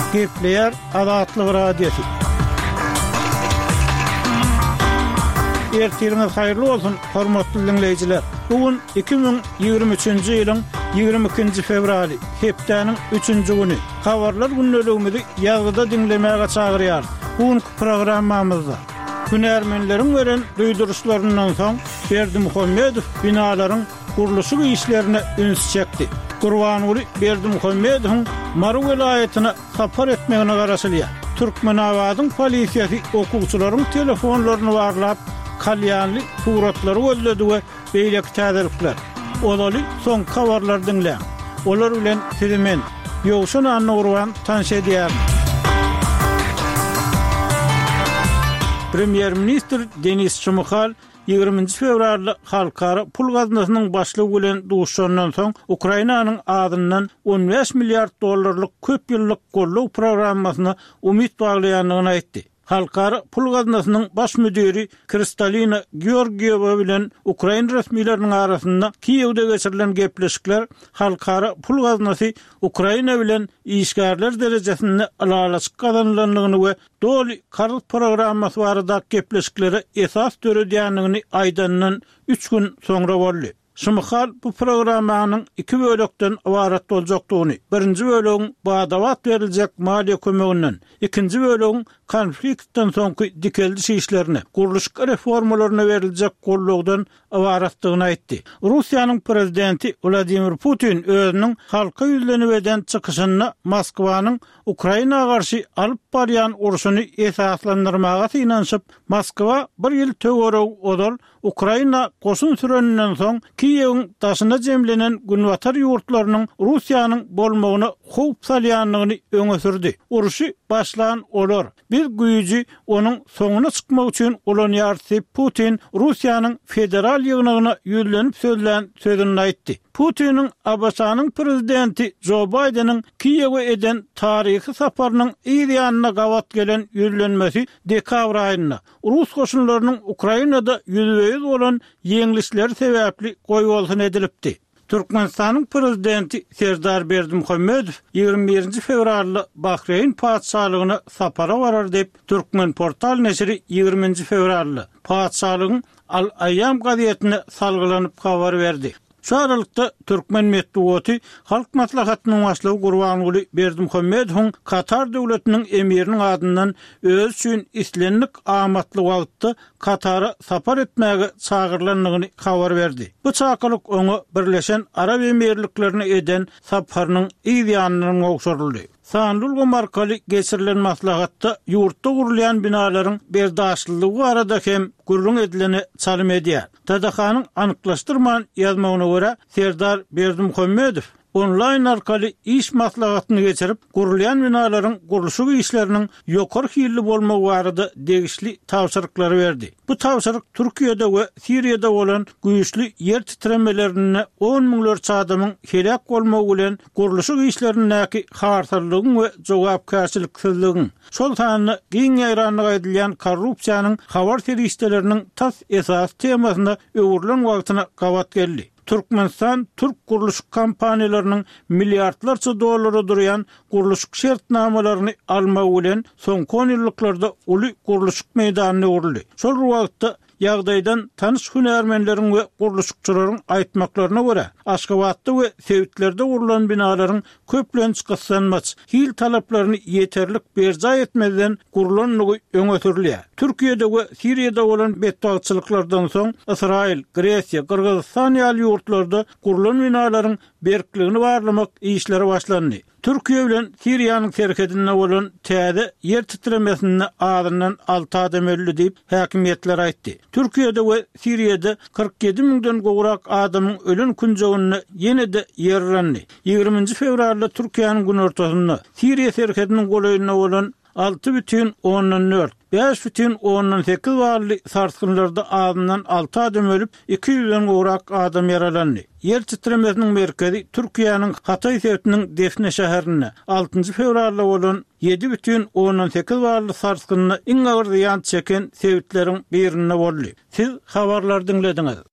Gepleyer Azatlyk Radiosu. Ertiriniz hayırlı bolsun, hormatly dinleyijiler. Bugün 2023-nji ýylyň 22-nji fevraly, hepdeniň 3-nji güni. Habarlar günnäligimizi ýazgyda dinlemäge çagyrýar. Bugünkü programmamyzda hünärmenleriň beren duýduruşlaryndan soň Berdimuhammedow binalaryň guruluşy işlerine üns çekdi. Gurbanuly Berdimuhammedowyň Maru welaýatyna sapar etmegine garaşylýar. Türkmenawadyň polisiýasy okuwçylaryň telefonlaryny barlap, kalýanly suratlary gözledi we beýlek täziripler. Olaly soň habarlar dinleň. Olar bilen sizi men Ýowşan Anurwan tanış edýär. Premier Minister Denis Şumyhal 20 fevralda halkara pul gaznasynyň başlygy bilen duşandan soň Ukrainanyň adyndan 15 milliard dollarlyk köp ýyllyk gollaw programmasyna umyt baglaýanlygyny aýtdy. Halkara pul gaznasynyň baş müdiri Kristalina Georgieva bilen Ukraina resmiýetleriniň arasynda Kiýewde geçirilen gepleşikler halkara pul gaznasy Ukraina bilen işgärler derejesinde alaçyk kazanylanyny we doly karl programmasy barada gepleşiklere esas töredýänligini aýdandan 3 gün soňra boldy. Şumyhal bu programmanyň 2 bölekden ibaret boljakdygyny, birinji bölegi badawat beriljek maliýe kömeginden, ikinji bölegi konfliktden soňky dikeldi işlerine, guruluş reformalaryna beriljek gollugdan ibaretdigini aýtdy. Russiýanyň prezidenti Vladimir Putin özüniň halka ýüzlenip eden çykyşyna Moskwanyň Ukrainaga garşy alyp barýan uruşuny esaslandyrmaga synanyp, Moskwa bir ýyl töwereg odal Ukraina goşun süreninden soň Kiýewiň daşyna jemlenen günwatar ýurtlarynyň Russiýanyň bolmagyny howp salýanlygyny öňe sürdi. Uruşy başlan olar. Bir güýji onuň soňuna çykmak üçin ulanýar Putin Russiýanyň federal ýygnagyna ýüzlenip sözlän sözüni aýtdy. Putiniň Abasanyň prezidenti Joe Biden'in Kiýewе eden tarihi saparynyň ýa-da gawat gelen ýüzlenmesi dekabr aýynda Rus goşunlarynyň Ukrainada ýüzüýüz bolan ýeňlisleri sebäpli goýulsyn edilipdi. Türkmenistanyň prezidenti Serdar Berdimuhammedow 21 fevralda Bahreyn padşahlygyna sapara barar dep Türkmen portal neşri 20 fevralda padşahlygyň Al-Ayyam gazetine salgylanyp habar berdi. Şu aralykda Türkmen medeniýeti halk maslahatynyň başlygy Gurbanuly Berdimuhammedowyň Katar döwletiniň emiriniň adyndan öz üçin islenlik amatly wagtda Katara sapar etmäge çagyrlandygyny habar berdi. Bu çakylyk oňa Birleşen Arab Emirliklerini eden saparynyň ýa-da ogşaryldy. Sanlulga markaly geçirilen maslahatda ýurtda gurulýan binalaryň berdaşlygy arada hem gurrun edileni çalym edýär. Tadahanyň anyklaşdyrman ýazmagyna görä Serdar Berdimuhammedow online arkaly iş maslahatyny geçirip gurulýan binalaryň guruluşy işleriniň ýokary hylly bolmagy barada degişli tawşyryklary berdi. Bu tawşyryk Türkiýede we Siriýede bolan güýçli ýer titremelerine 10 miňler adamyň helak bolmagy bilen guruluşy işlerindäki habarlygyň we jogapkärçiliksizligiň, şol sanyny giň ýaýranlyk edilýän korrupsiýanyň habar teristleriniň tas esas temasyna öwürlen wagtyna gawat geldi. Türkmenistan Türk guruluş kampaniýalarynyň milliardlarça dollary durýan guruluş şertnamalaryny almagy bilen soňky ýyllyklarda uly guruluş meýdanyna uruldy. Şol wagtda ýagdaýdan tanış hünärmenleriň we guruluşçylaryň aýtmaklaryna görä, Aşgabatda we Sewitlerde gurulan binalaryň köplenç gyssanmaç hil talaplaryny ýeterlik berja etmeden gurulanlygy öňe sürilýär. Türkiýede we Siriýede bolan betdagçylyklardan soň Israil, Gresiýa, Kyrgyzstan ýaly ýurtlarda gurulan binalaryň berkligini barlamak işleri başlandy. Türkiýe bilen Siriýanyň serkedinde bolan täze ýer titremesini adyndan 6 adam öldü diýip häkimetler aýtdy. Türkiýede we Siriýede 47 miňden gowrak adamyň ölen kunjogyny ýene-de ýerlendi. 20 fevralda Türkiýanyň gün ortasynda Siriýa serkediniň golaýyna bolan 6,4 5,8 varly sarsgynlarda adından 6 adam ölüp 200'den gowrak adam yaralandy. Yer titremesiniň merkezi Türkiýanyň Hatay şäheriniň Defne şäherinde 6 fevralda bolan 7,8 varly sarsgynyny iň agyr ýan çeken sewitleriň birinde boldy. Siz habarlar dinlediňiz.